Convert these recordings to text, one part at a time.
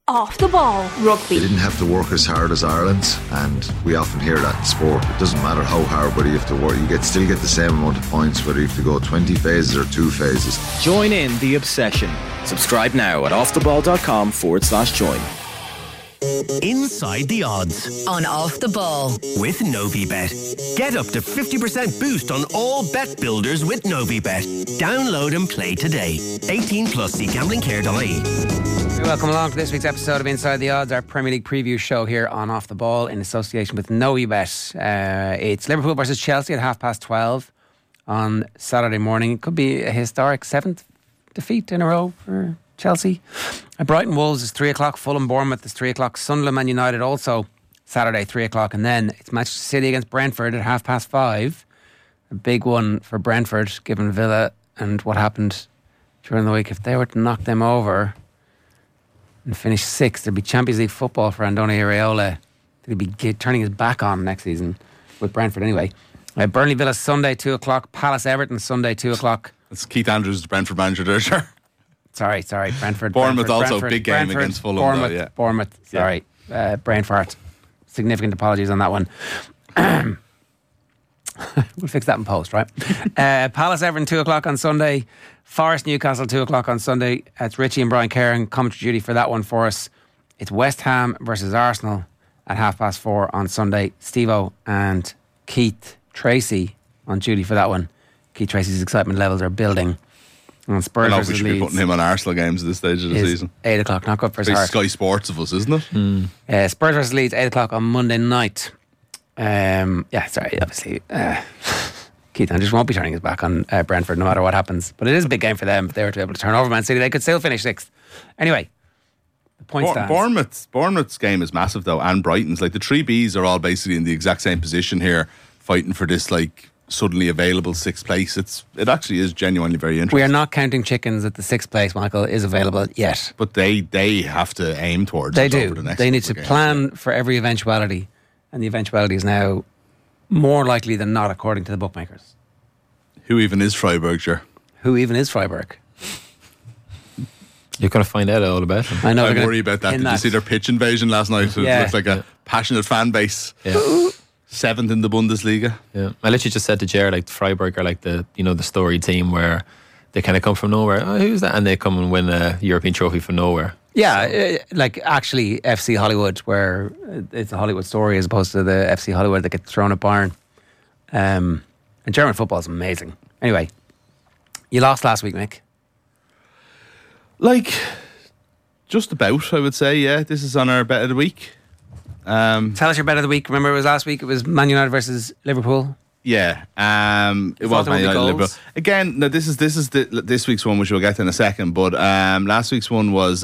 Off the Ball Rugby. They didn't have to work as hard as Ireland's, and we often hear that in sport. It doesn't matter how hard, but you have to work. You still get the same amount of points whether you have to go 20 phases or 2 phases. Join in the obsession. Subscribe now at offtheball.com/join. Inside the Odds on Off the Ball with Novibet. Get up to 50% boost on all bet builders with Novibet. Download and play today. 18 plus. See gamblingcare.ie. Welcome along to this week's episode of Inside the Odds, our Premier League preview show here on Off the Ball in association with Novibet. It's Liverpool versus Chelsea at 12:30 on Saturday morning. It could be a historic 7th defeat in a row for Chelsea. Brighton Wolves is 3 o'clock. Fulham Bournemouth is 3 o'clock. Sunderland Man United also Saturday 3 o'clock. And then it's Manchester City against Brentford at 5:30. A big one for Brentford, given Villa and what happened during the week. If they were to knock them over and finish 6th, there'd be Champions League football for Andoni Iraola. He'd be turning his back on next season with Brentford anyway. Burnley Villa Sunday 2 o'clock. Palace Everton Sunday 2 o'clock. It's Keith Andrews, the Brentford manager there, sure. Sorry, Brentford. Bournemouth also, Brentford, big game Brentford, against Fulham. Bournemouth, though, yeah. Bournemouth, sorry. Brain fart. Significant apologies on that one. We'll fix that in post, right? Palace Everton 2 o'clock on Sunday. Forest Newcastle 2 o'clock on Sunday. It's Richie and Brian Kerr commentary duty for that one for us. It's West Ham versus Arsenal at 4:30 on Sunday. Steve-O and Keith Tracy on duty for that one. Keith Tracy's excitement levels are building. And Spurs versus we should be putting him on Arsenal games at this stage of the season. 8 o'clock, not good for his heart. Sky Sports of us, isn't it? Spurs versus Leeds, 8 o'clock on Monday night. Obviously Keith Andrews won't be turning his back on Brentford no matter what happens, but it is a big game for them. If they were to be able to turn over Man City, they could still finish 6th. Anyway, the point stands. Bournemouth's game is massive though, and Brighton's. Like the 3Bs are all basically in the exact same position here, fighting for this like suddenly available 6th place. It actually is genuinely very interesting. We are not counting chickens that the 6th place, Michael, is available yet, but they have to aim towards they it do over the next they need to games, plan for every eventuality, and the eventuality is now more likely than not according to the bookmakers. Who even is Freiburg, sure? Who even is Freiburg? You're going to find out all about them. I know. I worry about that. Did you see their pitch invasion last night? It looked like a passionate fan base. Yeah. 7th in the Bundesliga. Yeah, I literally just said to Jared, like Freiburg are like the the story team where they kind of come from nowhere. Oh, who's that? And they come and win a European trophy from nowhere. Yeah, like actually FC Hollywood, where it's a Hollywood story as opposed to the FC Hollywood that gets thrown at Bayern. And German football is amazing. Anyway, you lost last week, Mick. Like, just about, I would say, yeah. This is on our bet of the week. Tell us your bet of the week. Remember, it was last week. It was Man United versus Liverpool. Yeah, it was Man United Liverpool. Again, no, this is this week's one, which we'll get to in a second. But last week's one was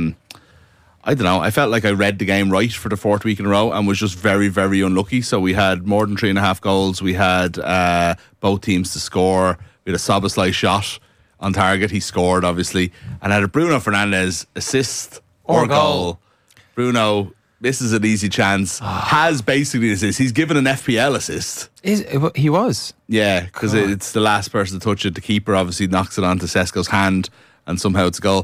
I don't know. I felt like I read the game right for the 4th week in a row and was just very, very unlucky. So we had more than 3.5 goals. We had both teams to score. We had a Szoboszlai shot on target. He scored, obviously, and had a Bruno Fernandes assist or goal. Bruno misses an easy chance. Has basically an assist. He's given an FPL assist. He was? Yeah, because it's the last person to touch it. The keeper obviously knocks it onto Sesko's hand, and somehow it's a goal.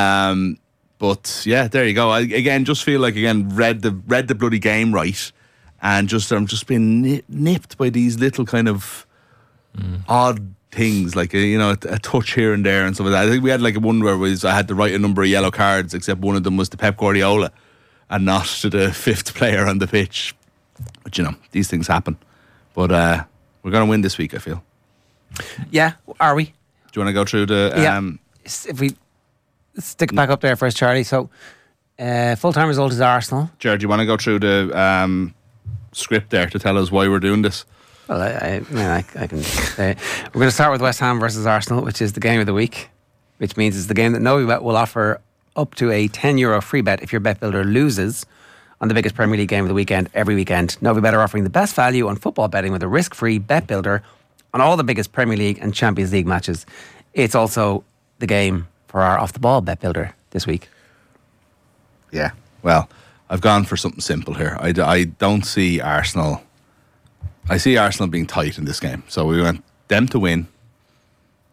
But yeah, there you go. I just feel like read the bloody game right, and I'm just being nipped by these little kind of odd things, like a touch here and there and stuff like that. I think we had like one where I had to write a number of yellow cards, except one of them was to Pep Guardiola and not to the 5th player on the pitch. But these things happen. But we're going to win this week, I feel. Yeah, are we? Do you want to go through the? If we stick it back up there first, Charlie. So, full-time result is Arsenal. Jared, do you want to go through the script there to tell us why we're doing this? Well, I can. We're going to start with West Ham versus Arsenal, which is the game of the week, which means it's the game that Novibet will offer up to a €10 free bet if your bet builder loses on the biggest Premier League game of the weekend every weekend. Novibet are offering the best value on football betting with a risk-free bet builder on all the biggest Premier League and Champions League matches. It's also the game for our off-the-ball bet builder this week. Yeah, well, I've gone for something simple here. I don't see Arsenal. I see Arsenal being tight in this game. So we want them to win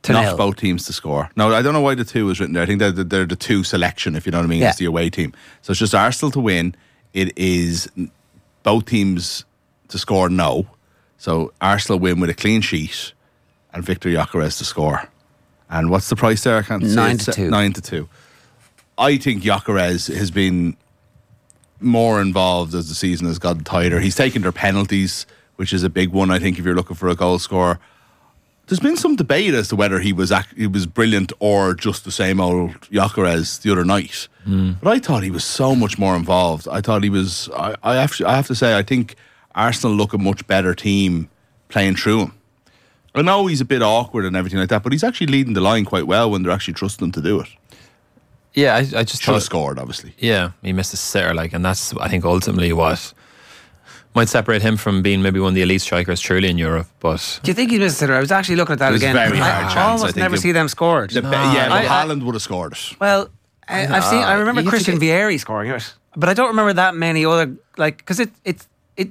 not 0. both teams to score. No, I don't know why the 2 is written there. I think they're the 2 selection, if you know what I mean. Yeah. It's the away team. So it's just Arsenal to win. It is both teams to score no. So Arsenal win with a clean sheet and Victor Gyökeres to score. And what's the price there? I can't see. 9-2. 9-2. I think Gyökeres has been more involved as the season has gotten tighter. He's taken their penalties, which is a big one, I think, if you're looking for a goal scorer. There's been some debate as to whether he was brilliant or just the same old Gyökeres the other night. But I thought he was so much more involved. I thought he was. I have to say, I think Arsenal look a much better team playing through him. I know he's a bit awkward and everything like that, but he's actually leading the line quite well when they're actually trusting him to do it. Yeah, I just Should have thought, scored, obviously. yeah, he missed a sitter, like, and that's, I think, ultimately what might separate him from being maybe one of the elite strikers truly in Europe. But Do you think he missed a sitter? I was actually looking at that It was again. very hard I chance, I almost think never it- see them scored. But Haaland would have scored it. Well, I've seen. I remember you have to Christian Vieri scoring it, but I don't remember that many other, like, because it's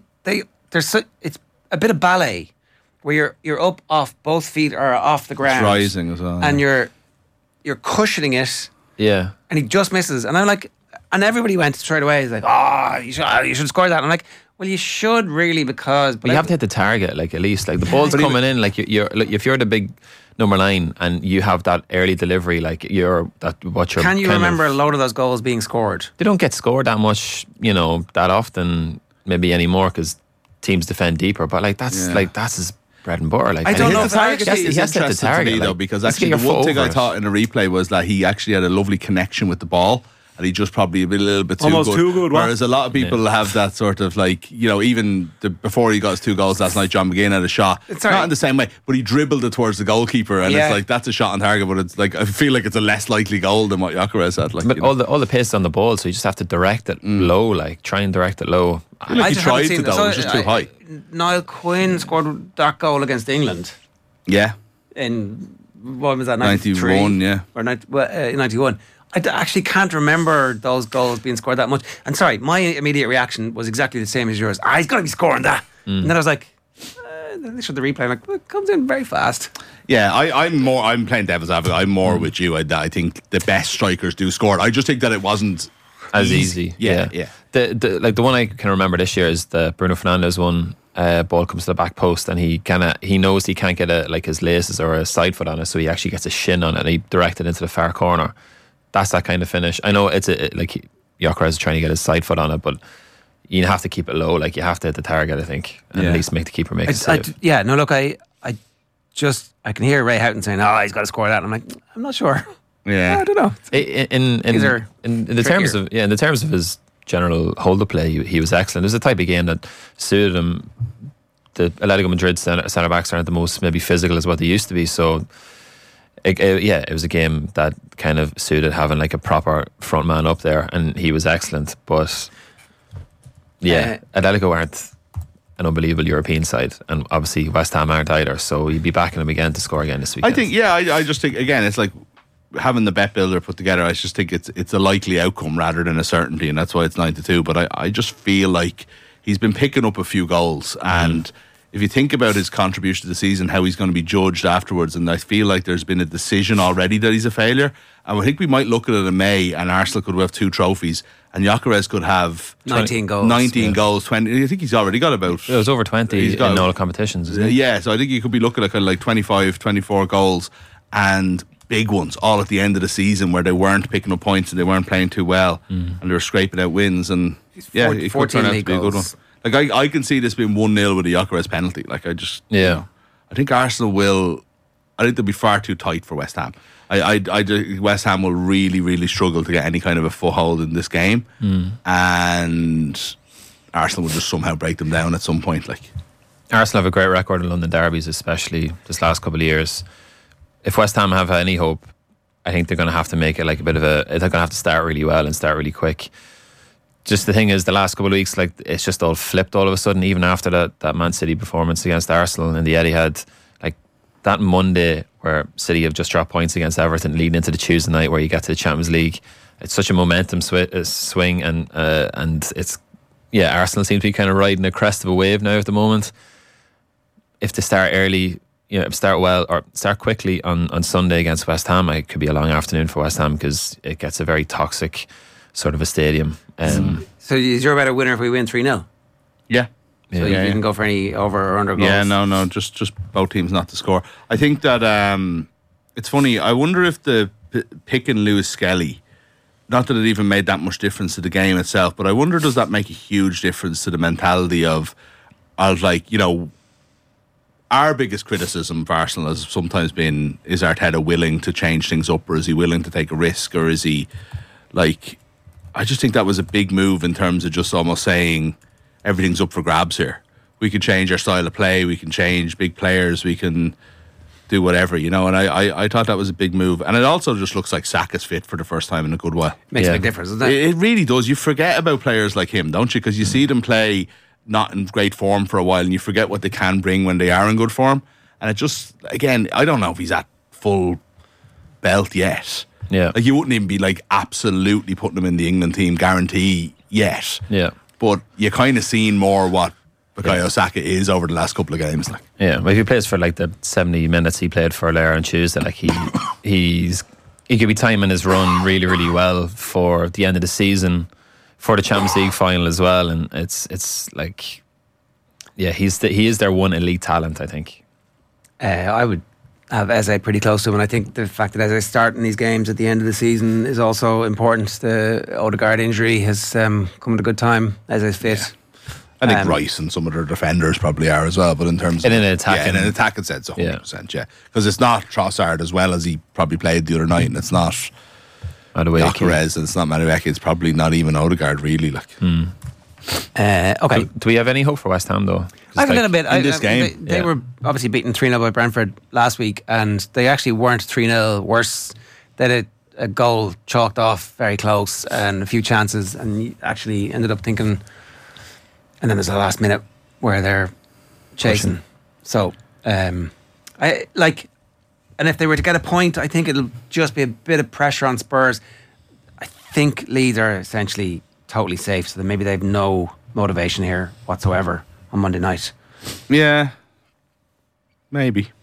a bit of ballet where you're up off both feet or off the ground, rising as well, and yeah. you're cushioning it, yeah, and he just misses, and I'm like, and everybody went straight away. He's like, you should score that. And I'm like, well, you should really, because but you have to hit the target, like, at least, like, the ball's coming in, like, if you're the big number 9 and you have that early delivery, like, Can you remember a load of those goals being scored? They don't get scored that much, that often, maybe anymore, because teams defend deeper. But that's his bread and butter. Like, I don't know The if target actually- is he has to hit the interesting to target, me, though, like, because just get actually the your one foot thing I over it. thought in the replay was that he actually had a lovely connection with the ball, and he just probably a little bit too Almost good. too good, what? Whereas a lot of people have that sort of, like, even before he got his 2 goals last night, John McGinn had a shot, Sorry. not in the same way, but he dribbled it towards the goalkeeper, and Yeah. it's like, that's a shot on target, but it's like, I feel like it's a less likely goal than what Gyökeres had. Like, But all the pace is on the ball, so you just have to direct it low, like, try and direct it low. I feel like he just haven't tried seen to, though, it was just too high. Niall Quinn scored that goal against England Yeah, in, what was that, 91, 93? yeah. Or 91. I actually can't remember those goals being scored that much. And sorry, my immediate reaction was exactly the same as yours. He's got to be scoring that. And then I was like, then they showed the replay. I'm like, well, it comes in very fast. Yeah, I'm playing devil's advocate. I'm more with you. I think the best strikers do score. I just think that it wasn't As easy. Yeah. The one I can remember this year is the Bruno Fernandes one. Ball comes to the back post, and he knows he can't get his laces or a side foot on it, so he actually gets a shin on it, and he directed into the far corner. That's that kind of finish. I know like Gyökeres is trying to get his side foot on it, but you have to keep it low. Like, you have to hit the target, I think, and at least make the keeper make a save. I can hear Ray Houghton saying, he's got to score that. And I'm like, I'm not sure. Yeah. I don't know. In the terms of his general hold-up play, he was excellent. It was the type of game that suited him. The Atletico Madrid centre backs aren't the most maybe physical as what they used to be, so it was a game that kind of suited having like a proper front man up there, and he was excellent. But Atletico aren't an unbelievable European side, and obviously West Ham aren't either, so you'd be backing them again to score again this weekend. I think, I just think, again, it's like having the bet builder put together. I just think it's a likely outcome rather than a certainty, and that's why it's 9-2. But I just feel like he's been picking up a few goals, and if you think about his contribution to the season, how he's going to be judged afterwards, and I feel like there's been a decision already that he's a failure, and I think we might look at it in May, and Arsenal could have 2 trophies, and Gyökeres could have 19 goals. 19 goals, 20. I think he's already got about. It was over 20 He's got- in all the competitions, isn't it? Yeah, so I think you could be looking at kind of like 25, 24 goals, and big ones all at the end of the season where they weren't picking up points and they weren't playing too well, and they were scraping out wins, and it could 14 turn out to league be a good one. goals. Like I can see this being 1-0 with a Gyökeres penalty. Like I think Arsenal will. I think they'll be far too tight for West Ham. West Ham will really, really struggle to get any kind of a foothold in this game, and Arsenal will just somehow break them down at some point. Like Arsenal have a great record in London derbies, especially this last couple of years. If West Ham have any hope, I think they're going to have to make it like a bit of a. They're going to have to start really well and start really quick. Just the thing is, the last couple of weeks, like it's just all flipped all of a sudden. Even after that Man City performance against Arsenal in the Etihad, like that Monday where City have just dropped points against Everton, leading into the Tuesday night where you get to the Champions League, it's such a momentum swing, and it's Arsenal seem to be kind of riding the crest of a wave now at the moment. If they start early, start well or start quickly on Sunday against West Ham. It could be a long afternoon for West Ham because it gets a very toxic sort of a stadium. So is your better winner if we win 3-0? Yeah. So you can go for any over or under goals? Yeah, no, just both teams not to score. I think that it's funny. I wonder if the picking Lewis Skelly, not that it even made that much difference to the game itself, but I wonder, does that make a huge difference to the mentality of like, you know, our biggest criticism of Arsenal has sometimes been, is Arteta willing to change things up, or is he willing to take a risk, or is he like, I just think that was a big move in terms of just almost saying everything's up for grabs here. We can change our style of play, we can change big players, we can do whatever, you know, and I thought that was a big move. And it also just looks like Saka's fit for the first time in a good while. Makes a big difference, doesn't it? It really does. You forget about players like him, don't you? Because you see them play not in great form for a while, and you forget what they can bring when they are in good form. And it just, again, I don't know if he's at full belt yet. Yeah. Like, you wouldn't even be like absolutely putting him in the England team guarantee yet. Yeah. But you kind of seen more what Bukayo Saka is over the last couple of games. Like, yeah, well, if he plays for like the 70 minutes he played for Lair on Tuesday, like he could be timing his run really, really well for the end of the season, for the Champions League final as well. And it's like, yeah, he is their one elite talent, I think. I would have Eze pretty close to him, and I think the fact that Eze starting these games at the end of the season is also important. The Odegaard injury has come at a good time. Eze's fit. Yeah. I think Rice and some of their defenders probably are as well, but in terms of in an attacking sense, 100%, yeah. Because it's not Trossard as well as he probably played the other night, and it's not Gyökeres, and it's not Madueke, it's probably not even Odegaard really. Like, okay. Do we have any hope for West Ham though? I have a little bit. in this game. They were obviously beaten 3-0 by Brentford last week, and they actually weren't 3-0 worse. They had a goal chalked off very close and a few chances, and you actually ended up thinking. And then there's a last minute where they're chasing. So, I like, and if they were to get a point, I think it'll just be a bit of pressure on Spurs. I think Leeds are essentially totally safe, so that maybe they have no motivation here whatsoever on Monday night. Yeah, maybe.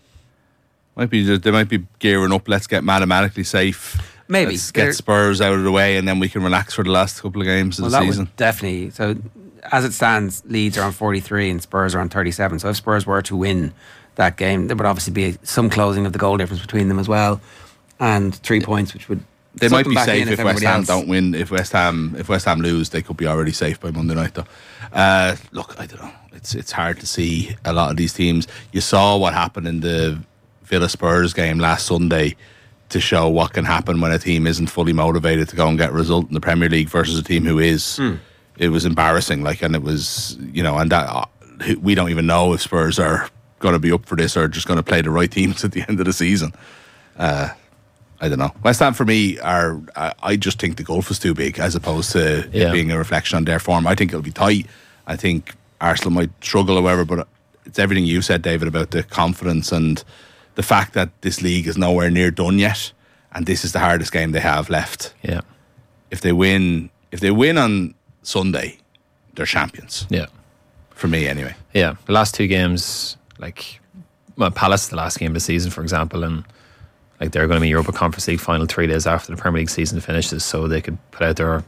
They might be gearing up. Let's get mathematically safe. Maybe let's get Spurs out of the way, and then we can relax for the last couple of games of the season. Definitely. So, as it stands, Leeds are on 43 and Spurs are on 37. So if Spurs were to win that game, there would obviously be some closing of the goal difference between them as well, and 3 points, which would. They might be safe if West Ham don't win. If West Ham lose, they could be already safe by Monday night, though. Look, I don't know. It's hard to see a lot of these teams. You saw what happened in the Villa Spurs game last Sunday to show what can happen when a team isn't fully motivated to go and get a result in the Premier League versus a team who is. It was embarrassing, like, and it was, you know, and that we don't even know if Spurs are going to be up for this or just going to play the right teams at the end of the season. I don't know. West Ham for me I just think the gulf is too big as opposed to it being a reflection on their form. I think it'll be tight. I think Arsenal might struggle, however, but it's everything you said, David, about the confidence and the fact that this league is nowhere near done yet, and this is the hardest game they have left. Yeah. If they win on Sunday, they're champions. Yeah. For me, anyway. Yeah. The last two games, like, well, Palace, the last game of the season, for example, and like they're going to be Europa Conference League final 3 days after the Premier League season finishes, so they could put out their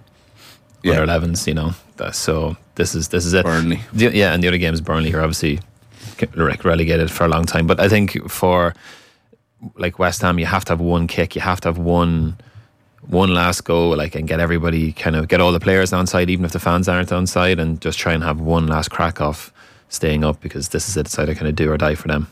11s, you know. So this is it. Burnley. And the other games, Burnley, are obviously relegated for a long time. But I think for like West Ham, you have to have one kick, you have to have one last go, like, and get everybody get all the players on side, even if the fans aren't on side, and just try and have one last crack off staying up, because this is it. It's either kind of do or die for them.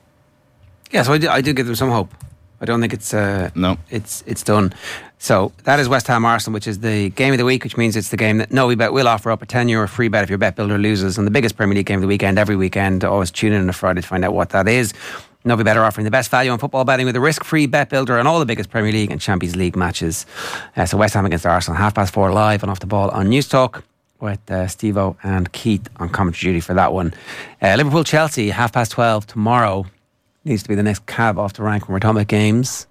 Yeah, so I do give them some hope. I don't think it's no, it's done. So that is West Ham Arsenal, which is the game of the week, which means it's the game that Novibet will offer up a €10 free bet if your bet builder loses, and the biggest Premier League game of the weekend every weekend. Always tune in on a Friday to find out what that is. Novibet are offering the best value on football betting with a risk-free bet builder on all the biggest Premier League and Champions League matches. So West Ham against Arsenal, 4:30 live and Off the Ball on News Talk with Steve-O and Keith on commentary duty for that one. Liverpool-Chelsea, 12:30 tomorrow. Needs to be the next cab off the rank when we're talking about games.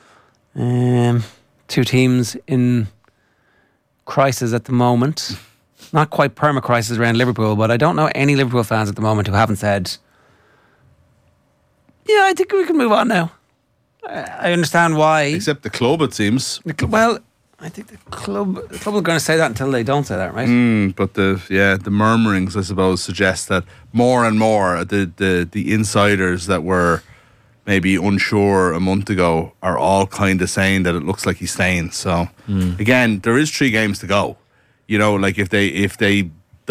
Two teams in crisis at the moment. Not quite perma-crisis around Liverpool, but I don't know any Liverpool fans at the moment who haven't said, Yeah, I think we can move on now. I understand why. Except the club, it seems. Well, I think the club are going to say that until they don't say that, right? But the murmurings, I suppose, suggest that more and more the insiders that were maybe unsure a month ago are all kind of saying that it looks like he's staying. So again, there is 3 games to go. You know, like if they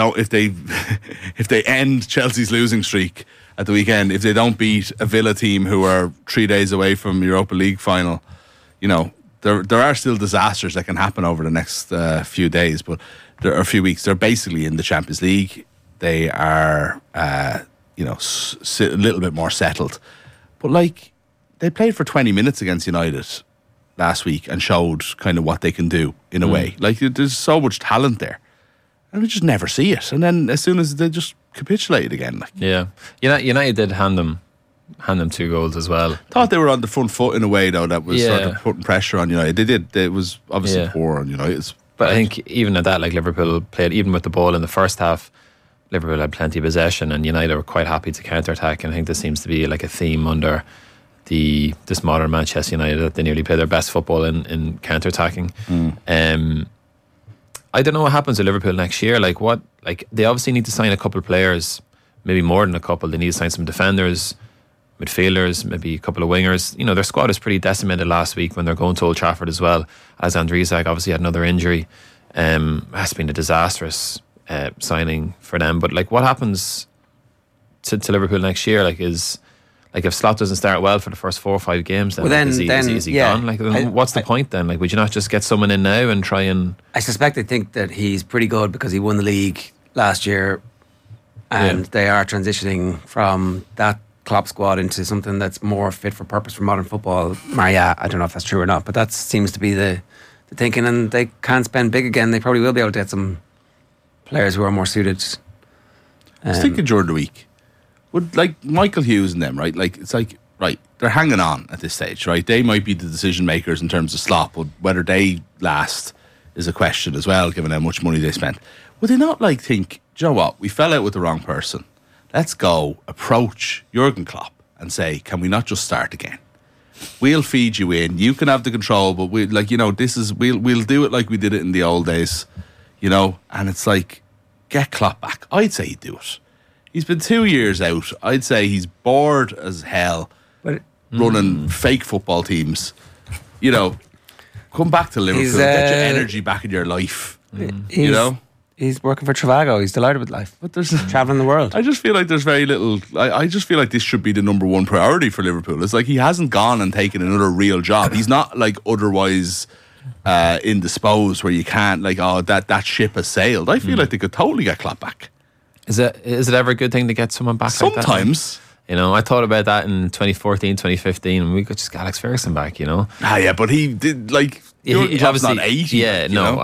end Chelsea's losing streak at the weekend, if they don't beat a Villa team who are 3 days away from Europa League final, you know, there are still disasters that can happen over the next few days, but there are a few weeks. They're basically in the Champions League. They are, a little bit more settled. But like, they played for 20 minutes against United last week and showed kind of what they can do in a way. Like, there's so much talent there, and we just never see it. And then as soon as they just capitulated again, like, Yeah, United did hand them 2 goals as well. thought they were on the front foot in a way though that was sort of putting pressure on United. They did. It was obviously poor on United. But I think even at that, like, Liverpool played, even with the ball in the first half, Liverpool had plenty of possession and United were quite happy to counter-attack, and I think this seems to be like a theme under this modern Manchester United, that they nearly play their best football in counter-attacking. I don't know what happens to Liverpool next year. Like they obviously need to sign a couple of players, maybe more than a couple. They need to sign some defenders, midfielders, maybe a couple of wingers. You know, their squad is pretty decimated last week when they're going to Old Trafford as well. Alexander Isak obviously had another injury. Has been a disastrous signing for them. But like, what happens to Liverpool next year? Like, if Slot doesn't start well for the first 4 or 5 games, then, is he gone? Like, what's the point then? Like, would you not just get someone in now and try and? I suspect they think that he's pretty good because he won the league last year, and they are transitioning from that Klopp squad into something that's more fit for purpose for modern football. Maria, I don't know if that's true or not, but that seems to be the thinking, and they can't spend big again. They probably will be able to get some players who are more suited. I was thinking during the week, would like Michael Hughes and them, right? Like, it's like, right, they're hanging on at this stage, right? They might be the decision makers in terms of slot, but whether they last is a question as well, given how much money they spent. Would they not like think, do you know what? We fell out with the wrong person. Let's go approach Jurgen Klopp and say, can we not just start again? We'll feed you in. You can have the control, but we, like, you know, this is we'll do it like we did it in the old days, you know. And it's like, get Klopp back. I'd say he'd do it. He's been 2 years out. I'd say he's bored as hell running fake football teams. You know, come back to Liverpool, get your energy back in your life. You know. He's working for Trivago. He's delighted with life. But there's travelling the world. I just feel like there's very little. I just feel like this should be the number one priority for Liverpool. It's like he hasn't gone and taken another real job. He's not like otherwise indisposed where you can't like, oh, that ship has sailed. I feel like they could totally get Klopp back. Is it ever a good thing to get someone back? Sometimes. Like that? You know, I thought about that in 2014, 2015, and we could just get Alex Ferguson back, you know. Yeah, but he did like he obviously not 80. Yeah, no,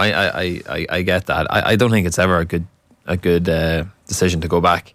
I get that. I don't think it's ever a good decision to go back.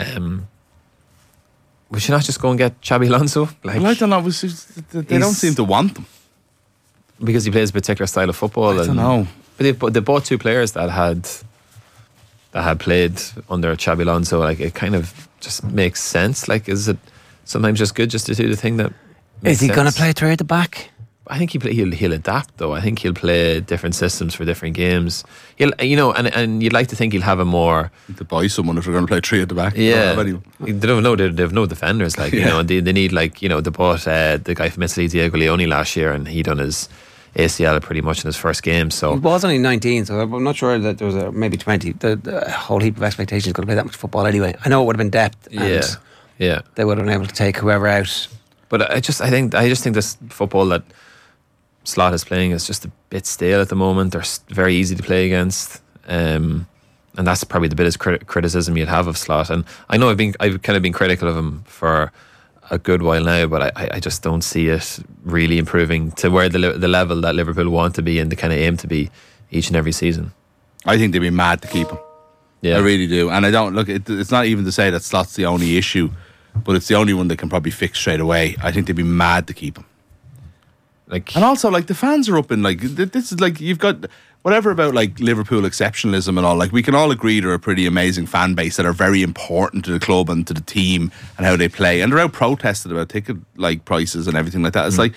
We should not just go and get Xabi Alonso. Like, well, I don't know. They don't seem to want them because he plays a particular style of football. I don't know. But they bought 2 players that had played under Xabi Alonso. Like, it kind of just makes sense. Like, is it sometimes just good just to do the thing that makes Is he going to sense? play 3 at the back? I think he'll adapt though. I think he'll play different systems for different games. He'll, you know, and you'd like to think he'll have a more to buy someone if they're going to play 3 at the back. Yeah, they have no defenders. Like, you know, they need, like, you know, they bought the guy from Italy, Diego Leone, last year, and he done his ACL pretty much in his first game. So he was only 19, so I'm not sure that there was maybe 20. The whole heap of expectations going to play that much football anyway. I know it would have been depth. And yeah, they would have been able to take whoever out. But I just think this football that Slot is playing is just a bit stale at the moment. They're very easy to play against, and that's probably the biggest criticism you'd have of Slot. And I know I've kind of been critical of him for a good while now, but I just don't see it really improving to where the level that Liverpool want to be and the kind of aim to be each and every season. I think they'd be mad to keep him. Yeah, I really do. And I don't look. It's not even to say that Slot's the only issue, but it's the only one that can probably fix straight away. I think they'd be mad to keep him. Like, and also, like, the fans are up in, like, this is like, you've got whatever about like Liverpool exceptionalism and all. Like we can all agree they're a pretty amazing fan base that are very important to the club and to the team and how they play, and they're out protested about ticket like prices and everything like that. It's like,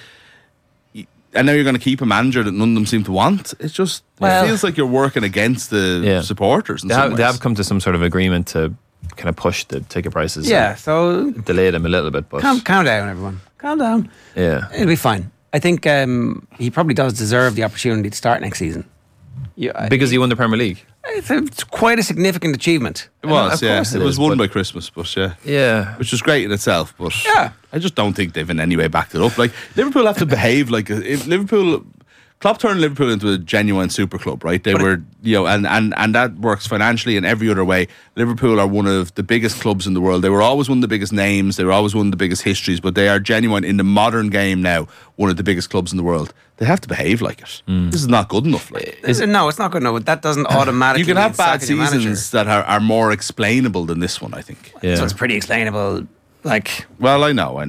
and now you're going to keep a manager that none of them seem to want. It's just it feels like you're working against the supporters. They have come to some sort of agreement to kind of push the ticket prices. Yeah, so delay them a little bit, but calm down, everyone. Calm down. Yeah, it'll be fine. I think he probably does deserve the opportunity to start next season. Because he won the Premier League. It's quite a significant achievement. It was, yeah. It was won but- by Christmas, but Yeah. which was great in itself. But Yeah. I just don't think they've in any way backed it up. Like Liverpool have to behave like if Liverpool. Klopp turned Liverpool into a genuine super club, right? They were, and that works financially and every other way. Liverpool are one of the biggest clubs in the world. They were always one of the biggest names. They were always one of the biggest histories, but they are genuine in the modern game now, one of the biggest clubs in the world. They have to behave like it. This is not good enough. Like. No, it's not good enough. That doesn't automatically. You can have mean bad sacking your manager. seasons that are more explainable than this one, I think. Yeah. So it's pretty explainable. Like, Well, I know.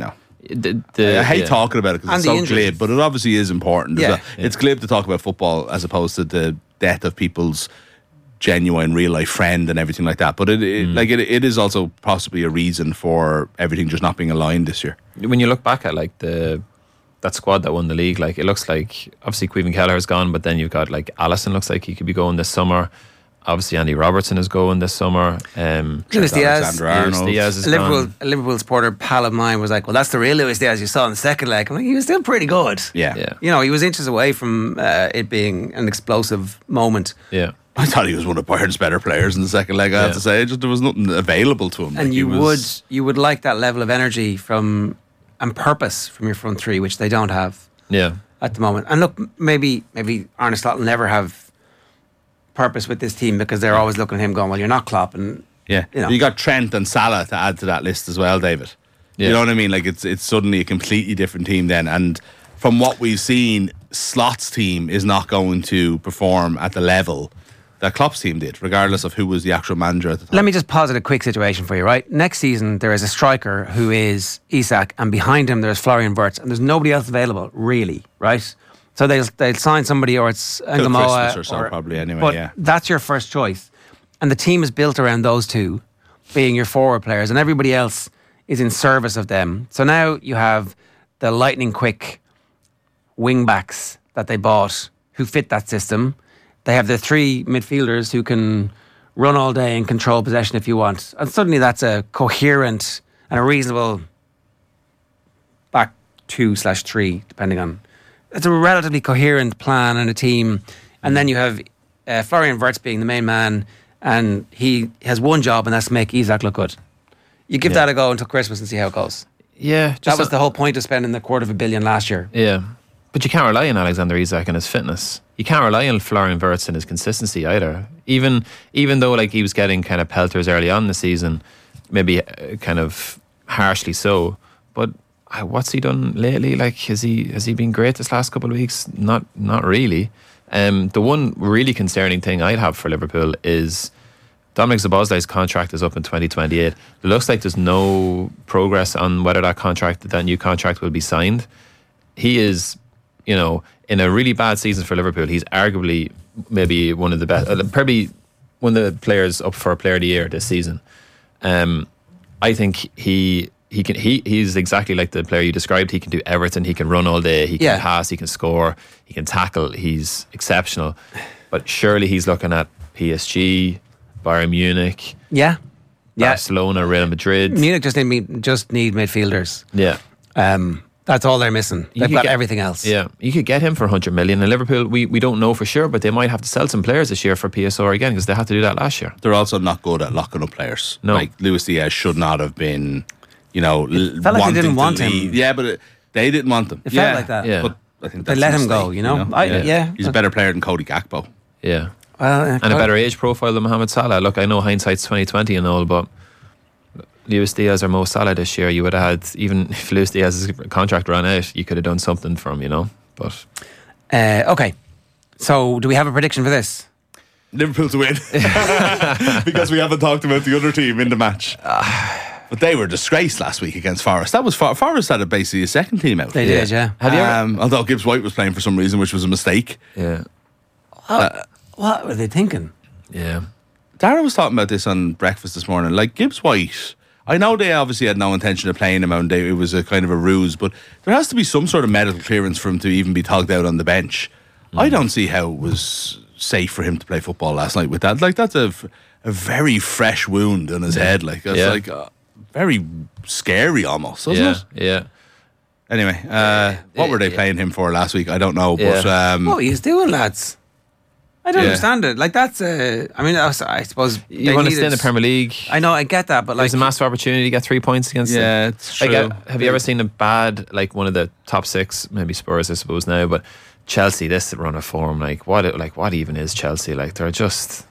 I hate talking about it because And it's the so injuries. glib, but it obviously is important. Yeah. It's glib to talk about football as opposed to the death of people's genuine real life friend and everything like that. But it is also possibly a reason for everything just not being aligned this year. When you look back at like that squad that won the league, like it looks like obviously Queven Kelleher's gone, but then you've got like Alisson looks like he could be going this summer. Obviously Andy Robertson is going this summer. Luis Diaz. Alexander-Arnold. Diaz is a gone. Liverpool supporter pal of mine was like, well, that's the real Luis Diaz you saw in the second leg. I'm like, he was still pretty good. Yeah. He was inches away from it being an explosive moment. Yeah. I thought he was one of Bayern's better players in the second leg, I have to say. Just there was nothing available to him. And Like, you would like that level of energy and purpose from your front three, which they don't have Yeah. at the moment. And look, maybe Arne Slot will never have purpose with this team because they're always looking at him going, well, you're not Klopp. And Yeah, you got Trent and Salah to add to that list as well, David. Yeah. You know what I mean? Like it's suddenly a completely different team then. And from what we've seen, Slot's team is not going to perform at the level that Klopp's team did, regardless of who was the actual manager at the time. Let me just posit a quick situation for you, right? Next season, there is a striker who is Isak, and behind him there's Florian Wirtz, and there's nobody else available, really, right? So they'll sign somebody, or it's Ngamoa Christmas or so, probably, anyway, but yeah. that's your first choice, and the team is built around those two being your forward players, and everybody else is in service of them. So now you have the lightning quick wing backs that they bought who fit that system. They have the three midfielders who can run all day and control possession if you want. And suddenly that's a coherent and a reasonable back 2/3, depending on. It's a relatively coherent plan and a team. And then you have Florian Wirtz being the main man, and he has one job, and that's to make Isak look good. You give that a go until Christmas and see how it goes. Yeah. That was the whole point of spending the $250 million last year. Yeah. But you can't rely on Alexander Isak and his fitness. You can't rely on Florian Wirtz and his consistency either. Even though like he was getting kind of pelters early on in the season, maybe kind of harshly so. But what's he done lately? Like has he been great this last couple of weeks? Not really. The one really concerning thing I'd have for Liverpool is Dominic Szoboszlai's contract is up in 2028. It looks like there's no progress on whether that new contract will be signed. He is, in a really bad season for Liverpool, he's arguably maybe one of the best, probably one of the players up for Player of the Year this season. I think he's exactly like the player you described. He can do everything. He can run all day. He can pass. He can score. He can tackle. He's exceptional. But surely he's looking at PSG, Bayern Munich, Barcelona, Real Madrid. Munich just need midfielders. Yeah. That's all they're missing. They've got everything else. Yeah, you could get him for 100 million. And Liverpool, we don't know for sure, but they might have to sell some players this year for PSR again because they had to do that last year. They're also not good at locking up players. No. Like Luis Diaz should not have been, felt like they didn't want him. Yeah, but they didn't want him. It felt like that. Yeah. But I think They that's let a him go, mistake, He's a better player than Cody Gakpo. Yeah. Well, And a better age profile than Mohamed Salah. Look, I know hindsight's 2020 and all, but Luis Diaz or Mo Salah this year, you would have had, even if Luis Diaz's contract ran out, you could have done something for him, But okay. So, do we have a prediction for this? Liverpool to win. Because we haven't talked about the other team in the match. But they were disgraced last week against Forest. That was Forest had basically a second team out. They did, yeah. have you ever? Although Gibbs White was playing for some reason, which was a mistake. Yeah. What were they thinking? Yeah. Darren was talking about this on breakfast this morning. Like Gibbs White, I know they obviously had no intention of playing him, and it was a kind of a ruse, but there has to be some sort of medical clearance for him to even be togged out on the bench. I don't see how it was safe for him to play football last night with that. Like, that's a very fresh wound in his head. Like, it's like very scary almost, doesn't it? Yeah. Anyway, what were they playing him for last week? I don't know, but What he's doing, lads? I don't understand it. Like, that's I suppose You want to stay in the Premier League. I know, I get that, but like, There's a massive opportunity to get 3 points against them. yeah, it's true. Like, have you ever seen a bad, like one of the top 6, maybe Spurs, I suppose now, but Chelsea, this run of form, what even is Chelsea? Like, they're just.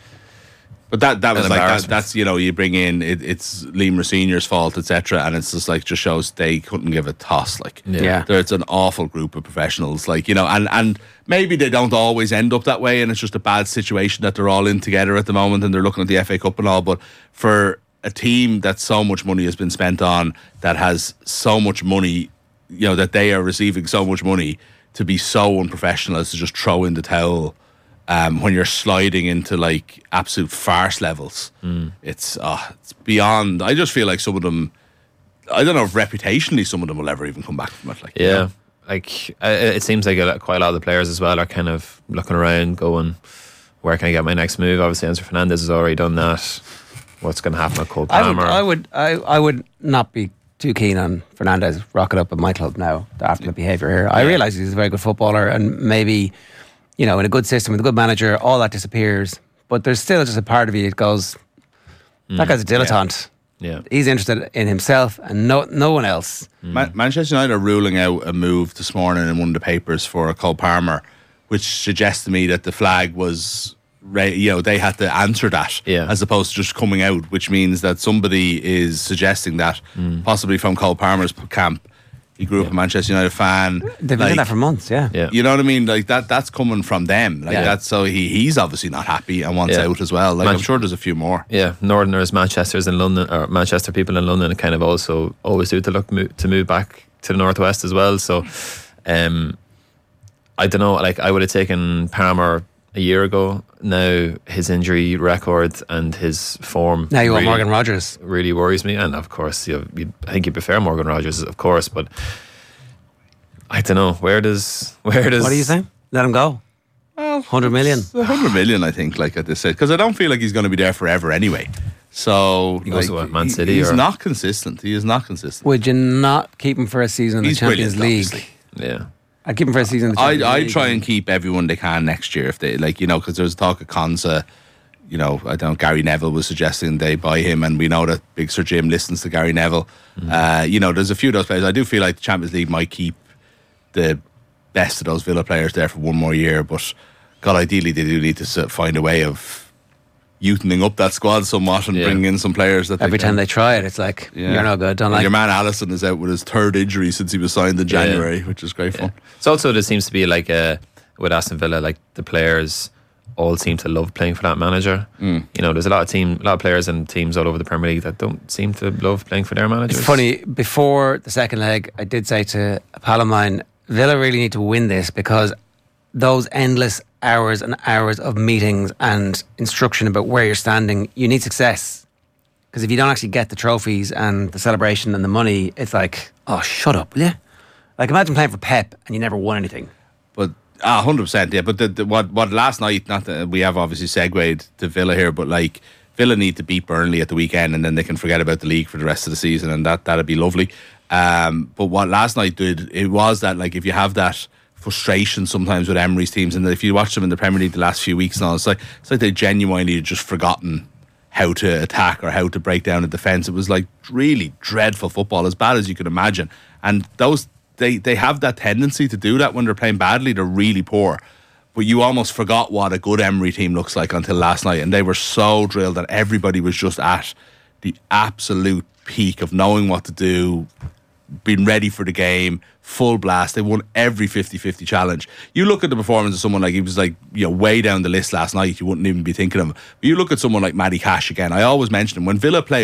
But that was an like embarrassment. that's you bring in it's Liam Senior's fault, etc., and it's just shows they couldn't give a toss. Like, Yeah. it's an awful group of professionals. Like, and maybe they don't always end up that way, and it's just a bad situation that they're all in together at the moment, and they're looking at the FA Cup and all. But for a team that so much money has been spent on, that has so much money, that they are receiving so much money, to be so unprofessional as to just throw in the towel. When you're sliding into like absolute farce levels, it's beyond. I just feel like some of them, I don't know if reputationally some of them will ever even come back from it. Like, Like, it seems like quite a lot of the players as well are kind of looking around, going, "Where can I get my next move?" Obviously, Enzo Fernandez has already done that. What's going to happen with Cole Palmer? I would not be too keen on Fernandez rocking up at my club now after the behaviour here. I realise he's a very good footballer, and maybe, in a good system with a good manager, all that disappears. But there's still just a part of you that goes, that guy's a dilettante. Yeah. He's interested in himself and no one else. Manchester United are ruling out a move this morning in one of the papers for Cole Palmer, which suggests to me that the flag was, they had to answer that as opposed to just coming out, which means that somebody is suggesting that, possibly from Cole Palmer's camp. He grew up a Manchester United fan. They've been doing that for months, yeah. You know what I mean? Like, that's coming from them. Like, that's so he's obviously not happy and wants out as well. Like, I'm sure there's a few more. Yeah, Northerners, Manchester's in London, or Manchester people in London kind of also always do to move back to the northwest as well. So, I don't know. Like, I would have taken Palmer a year ago. Now his injury record and his form. Now you want Morgan Rogers. Really worries me, and of course, I think you prefer Morgan Rogers, of course, but I don't know. Where does? What do you think? Let him go. Well, 100 million. 100 million, I think. Like at this stage, because I don't feel like he's going to be there forever anyway. So he goes to what, Man City. He's not consistent. He is not consistent. Would you not keep him for a season in the Champions League? Obviously. Yeah. I'd keep him for a season in the Champions League. I'd try and keep everyone they can next year if they because there's talk of Konsa. I don't know, Gary Neville was suggesting they buy him, and we know that Big Sir Jim listens to Gary Neville. There's a few of those players. I do feel like the Champions League might keep the best of those Villa players there for one more year, but God, ideally they do need to find a way of youthening up that squad somewhat and bring in some players that every time they try it, it's like, you're no good. Don't like your man Alisson is out with his third injury since he was signed in January, which is great fun. It's also, there seems to be like with Aston Villa, like the players all seem to love playing for that manager. There's a lot of players and teams all over the Premier League that don't seem to love playing for their managers. It's funny, before the second leg, I did say to a pal of mine, Villa really need to win this, because those endless hours and hours of meetings and instruction about where you're standing, you need success. Because if you don't actually get the trophies and the celebration and the money, it's like, oh, shut up, will you? Like, imagine playing for Pep and you never won anything. But 100%, yeah. But what last night, not that we have obviously segued to Villa here, but like Villa need to beat Burnley at the weekend, and then they can forget about the league for the rest of the season, and that'd be lovely. But what last night did, it was that, like, if you have that frustration sometimes with Emery's teams, and if you watch them in the Premier League the last few weeks now, it's like they genuinely had just forgotten how to attack or how to break down a defence. It was like really dreadful football, as bad as you could imagine. And those they have that tendency to do that when they're playing badly. They're really poor. But you almost forgot what a good Emery team looks like until last night, and they were so drilled that everybody was just at the absolute peak of knowing what to do, being ready for the game, full blast. They won every 50-50 challenge. You look at the performance of someone like, he was like, way down the list last night, you wouldn't even be thinking of him. But you look at someone like Matty Cash again. I always mention him. When Villa play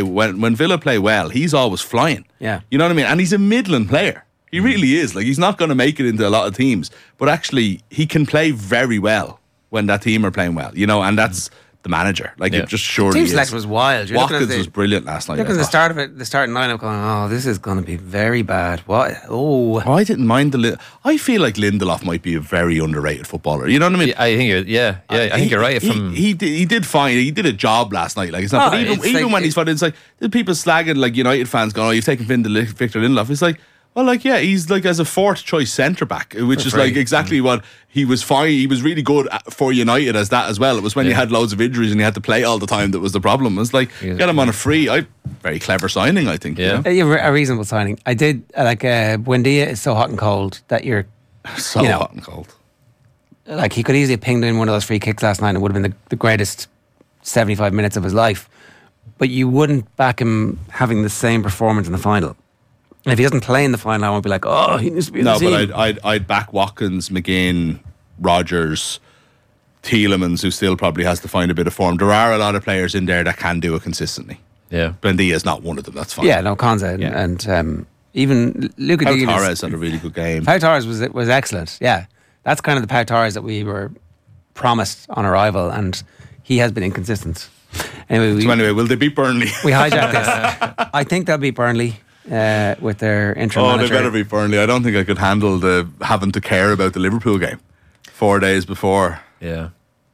well, he's always flying. Yeah. You know what I mean? And he's a Midland player. He really is. Like, he's not going to make it into a lot of teams, but actually he can play very well when that team are playing well, you know, and that's the manager. Like, it just surely Team is. selection was wild. You're looking at Watkins was brilliant last night. Looking at the start of it, the starting lineup, going, oh, this is going to be very bad. What? Oh, I didn't mind I feel like Lindelof might be a very underrated footballer. You know what I mean? Yeah, I think I think you're right. He did fine. He did a job last night. Like, it's not. Oh, But it's even like- when he's fine, it's like the people slagging like United fans going, "Oh, you've taken Victor Lindelof." It's like, well, like, yeah, he's like as a fourth choice centre back, which is like exactly what he was fine. He was really good for United as that as well. It was when you had loads of injuries and he had to play all the time that was the problem. It's like, get him on a free. Very clever signing, I think. Yeah. You know? a reasonable signing. I did like Buendia is so hot and cold that you're So you know, hot and cold. like he could easily have pinged in one of those free kicks last night and it would have been the greatest 75 minutes of his life. But you wouldn't back him having the same performance in the final. And if he doesn't play in the final, I won't be like, oh, he needs to be in the team. No, but I'd back Watkins, McGinn, Rodgers, Tielemans, who still probably has to find a bit of form. There are a lot of players in there that can do it consistently. Yeah. Buendia is not one of them. That's fine. Yeah, no, Konza Yeah. and even Luka Pau Diaz. Torres had a really good game. Pau Torres was excellent. Yeah, that's kind of the Pau Torres that we were promised on arrival, and he has been inconsistent. Anyway, So anyway, will they beat Burnley? we hijacked this. I think they'll beat Burnley with their interim Oh, manager. they better beat Burnley. I don't think I could handle having to care about the Liverpool game 4 days before. Yeah.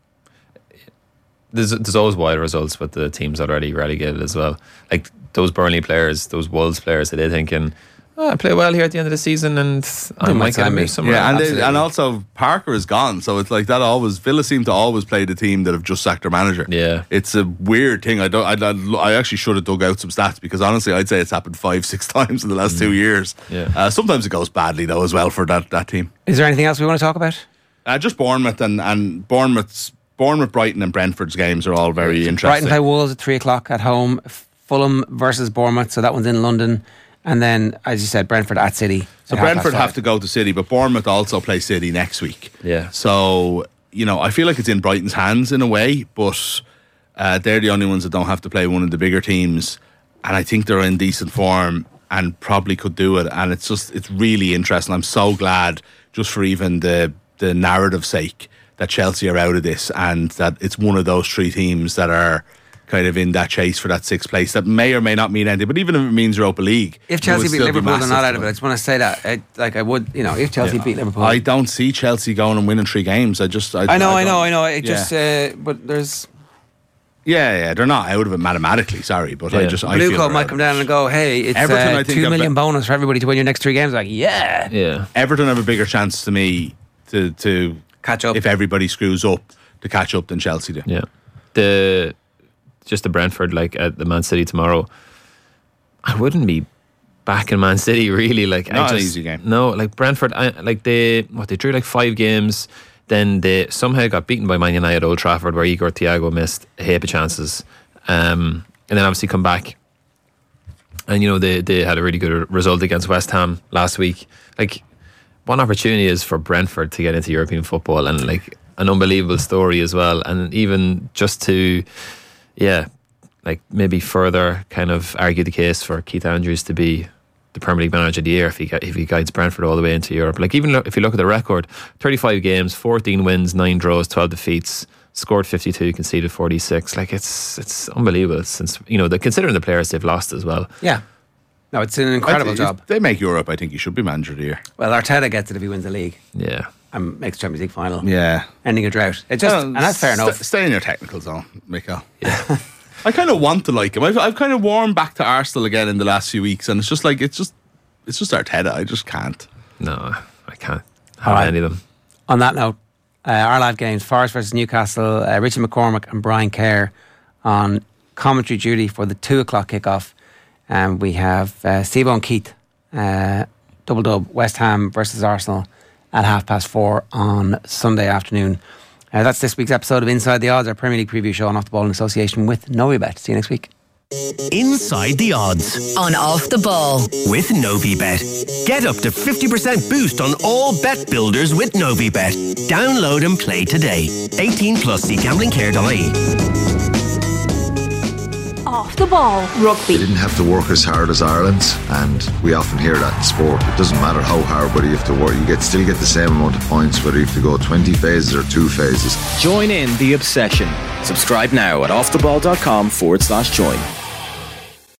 There's always wild results with the teams already relegated as well. Like those Burnley players, those Wolves players, are they thinking, I play well here at the end of the season and I might get a move somewhere. Yeah, Absolutely. and also Parker is gone, so it's like that. Villa seem to always play the team that have just sacked their manager. Yeah. It's a weird thing. I actually should have dug out some stats because honestly, I'd say it's happened 5-6 times in the last 2 years. Yeah. Sometimes it goes badly though as well for that team. Is there anything else we want to talk about? Just Bournemouth and Bournemouth, Brighton, and Brentford's games are all very interesting. Brighton play Wolves at 3:00 at home. Fulham versus Bournemouth, so that one's in London. And then, as you said, Brentford at City. So Brentford have to go to City, but Bournemouth also play City next week. Yeah. So, you know, I feel like it's in Brighton's hands in a way, but they're the only ones that don't have to play one of the bigger teams. And I think they're in decent form and probably could do it. And it's really interesting. I'm so glad, just for even the narrative sake, that Chelsea are out of this and that it's one of those three teams that are kind of in that chase for that sixth place. That may or may not mean anything, but even if it means Europa League, If Chelsea it would beat still be Liverpool, they're massive not out to of it. I them. just want to say that. If Chelsea beat Liverpool. I don't see Chelsea going and winning 3 games. I know. It Yeah. just, but there's. Yeah, they're not out of it mathematically. Sorry, but I Blue feel Coat they're might out come of it. down and go, hey, it's Everton, I a think, 2 have million bet- bonus for everybody to win your next 3 games. Like, yeah. Yeah. Everton have a bigger chance to me to Catch up. if everybody screws up to catch up than Chelsea do. Yeah. The Brentford, like at the Man City tomorrow, I wouldn't be back in Man City really. Like, Not an easy game. No, like Brentford, they drew like 5 games. Then they somehow got beaten by Man United at Old Trafford, where Igor Thiago missed a heap of chances. And then obviously come back. And, you know, they had a really good result against West Ham last week. Like, one opportunity is for Brentford to get into European football, and like an unbelievable story as well. And even just to, like maybe further kind of argue the case for Keith Andrews to be the Premier League Manager of the Year if he guides Brentford all the way into Europe. Like, even if you look at the record, 35 games, 14 wins, 9 draws, 12 defeats, scored 52, conceded 46. Like, it's unbelievable since, you know, considering the players they've lost as well. Yeah. No, it's an incredible job. If they make Europe, I think he should be Manager of the Year. Well, Arteta gets it if he wins the league Yeah. and makes Champions League final. Yeah. Ending a drought. And that's fair enough. Stay in your technical zone, Michael. Yeah. I kind of want to like him. I've kind of warmed back to Arsenal again in the last few weeks, and it's just Arteta. I just can't. No, I can't All have right. any of them. On that note, our live games, Forest versus Newcastle, Richie McCormick and Brian Kerr on commentary duty for the 2:00 kickoff. And we have Seabourn Keith, double dub, West Ham versus Arsenal at 4:30 on Sunday afternoon. That's this week's episode of Inside the Odds, our Premier League preview show on Off the Ball in association with Novibet. See you next week. Inside the Odds On Off the Ball. with Novibet. Get up to 50% boost on all bet builders with Novibet. Download and play today. 18 plus. See gamblingcare.ie. Off the Ball They Rugby. didn't have to work as hard as Ireland's, and we often hear that in sport. It doesn't matter how hard, but you have to work. You still get the same amount of points whether you have to go 20 phases or 2 phases. Join in the obsession. Subscribe now at offtheball.com/join.